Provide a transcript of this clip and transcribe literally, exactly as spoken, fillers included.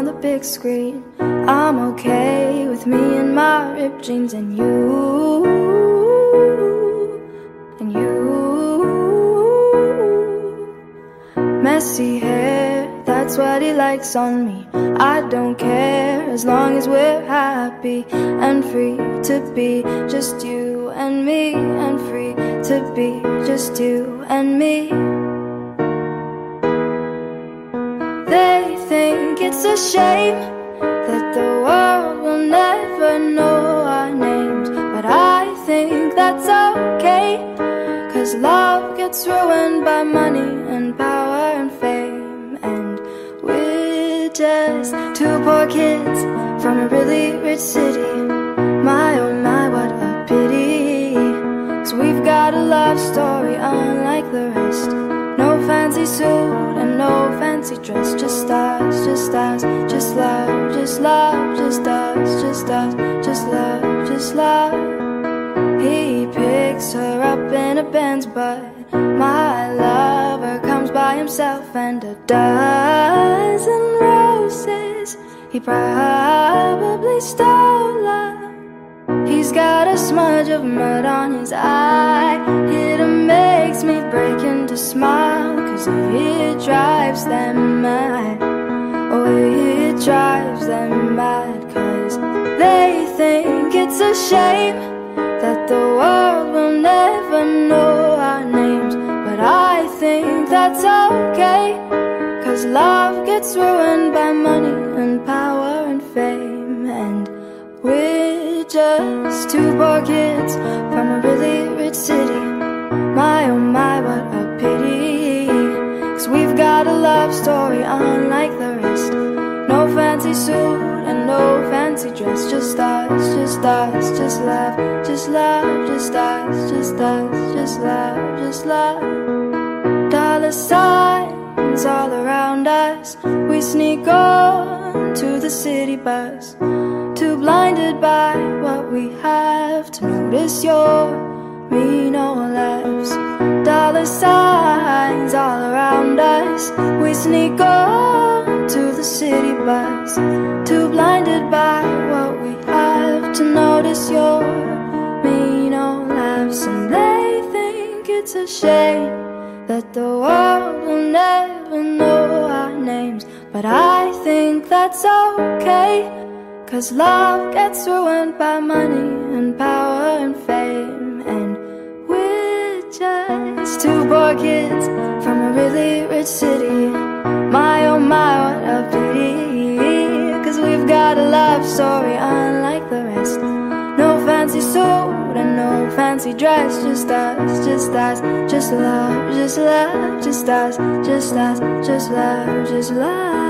the big screen. I'm okay with me and my ripped jeans and you, and you. Messy hair, that's what he likes on me. I don't care as long as we're happy and free to be just you and me, and free to be just you and me. They think it's a shame that the world will never know our names, but I think that's okay, 'cause love gets ruined by money and power and fame. And we're just two poor kids from a really rich city. My oh my, what a pity, 'cause we've got a love story unlike the rest. No fancy suit and no fancy dress, just us, just us, just love, just love, just us, just us, just love, just love. He picks her up in a Benz, but my lover comes by himself, and a dozen roses he probably stole her. He's got a smudge of mud on his eye. It makes me break into smile, 'cause it drives them mad. Oh, it drives them mad, 'cause they think it's a shame that the world will never know our names, but I think that's okay, 'cause love gets ruined by money and power and fame. And we're just two poor kids from a really rich city. My oh my, what a pity, 'cause we've got a love story unlike the rest. No fancy suit and no fancy dress, just us, just us, just love, just love, just us, just us, just love, just love. Dollar signs all around us, we sneak on to the city bus, too blinded by what we have to notice your mean old laughs. Dollar signs all around us, we sneak on to the city bus, too blinded by what we have to notice your mean old laughs. And they think it's a shame that the world will never know our names, but I think that's okay, 'cause love gets ruined by money and power and fame. And we're just two poor kids from a really rich city. My oh my, what a pity, 'cause we've got a love story unlike the rest. No fancy suit and no fancy dress, just us, just us, just love, just love, just us, just us, just love, just love.